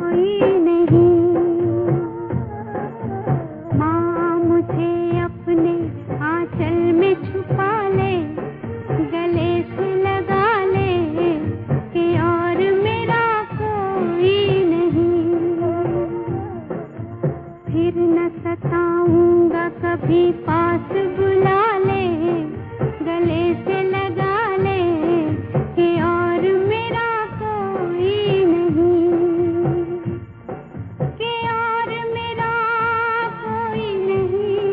कोई नहीं। माँ मुझे अपने आंचल में छुपा ले, गले से लगा ले कि और मेरा कोई नहीं। फिर न सताऊंगा कभी, पास बुला ले, गले से लगा ले कि और मेरा कोई नहीं, कि और मेरा कोई नहीं।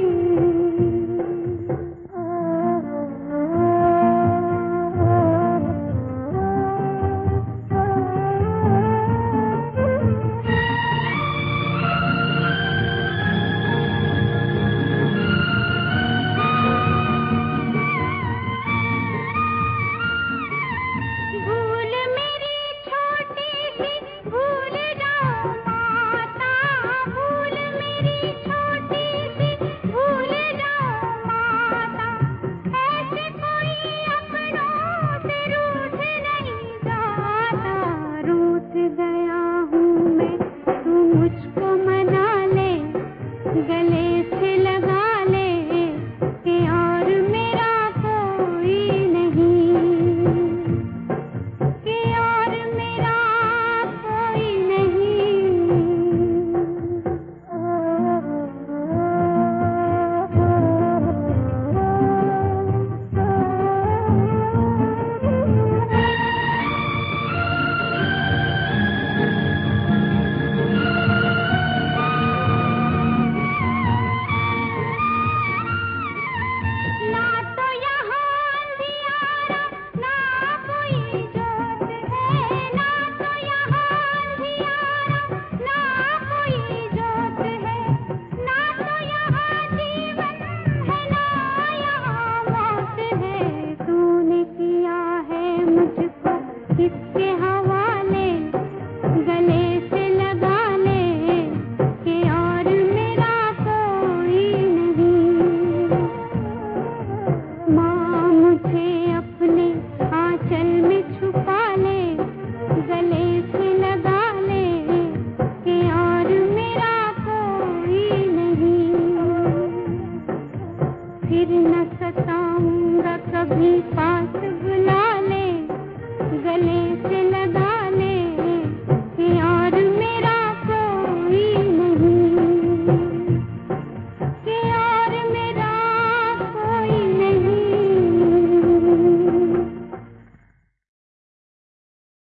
भूल मेरी छोटी सी भूल जाओ माता, भूल मेरी छोटी सी भूल जाओ माता। ऐसे कोई अपनों से रूठ नहीं जाता। रूठ गया हूँ मैं, तू मुझको मना ले, गले से लगा ले कि और मेरा कोई नहीं, कि और मेरा कोई नहीं। ना तो यहाँ अंधियारा, ना कोई जोत है, ना तो यहाँ अंधियारा, ना कोई जोत है, ना तो यहाँ जीवन है, ना यहाँ मौत है। तूने किया है मुझको किसके हवाले, गले से लगा ले कि और मेरा कोई नहीं। माँ मुझे अपने आंचल में छुपा ले, गले से लगा ले कि और मेरा कोई नहीं। फिर न सताऊंगा कभी, पास बुला ले, गले से